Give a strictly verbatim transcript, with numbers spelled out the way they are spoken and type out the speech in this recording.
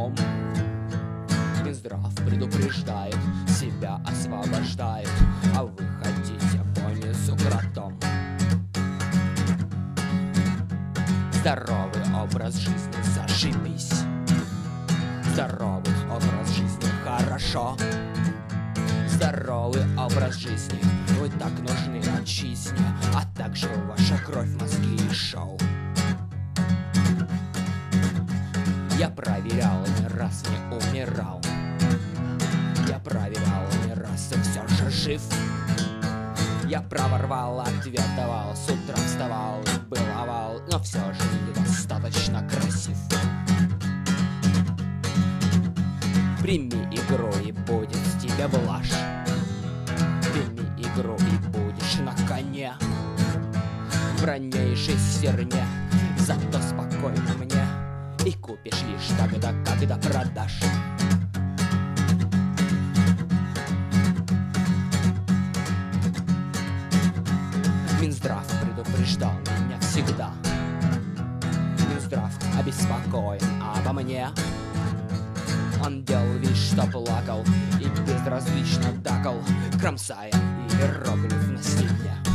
дном. Минздрав предупреждает, себя освобождает, а вы хотите по низу кротом. Здоровый образ жизни зашибись. Здоровый образ жизни хорошо. Здоровый образ жизни вы так нужны отчизне, а также ваша кровь, мозги и шоу. Я проверял, не раз не умирал. Я проверял, не раз и все же жив. Я проворвал, ответ давал, с утра вставал, был овал, но все же недостаточно красив. Прими игру и будет тебе блажь. Прими игру и будешь на коне, в раннейшей серне, зато спокойно мне. И купишь лишь тогда, когда продашь. Минздрав предупреждал меня всегда. Минздрав обеспокоен обо мне. Он делал вид, что плакал, и безразлично дакал, кромсая иероглиф на стене.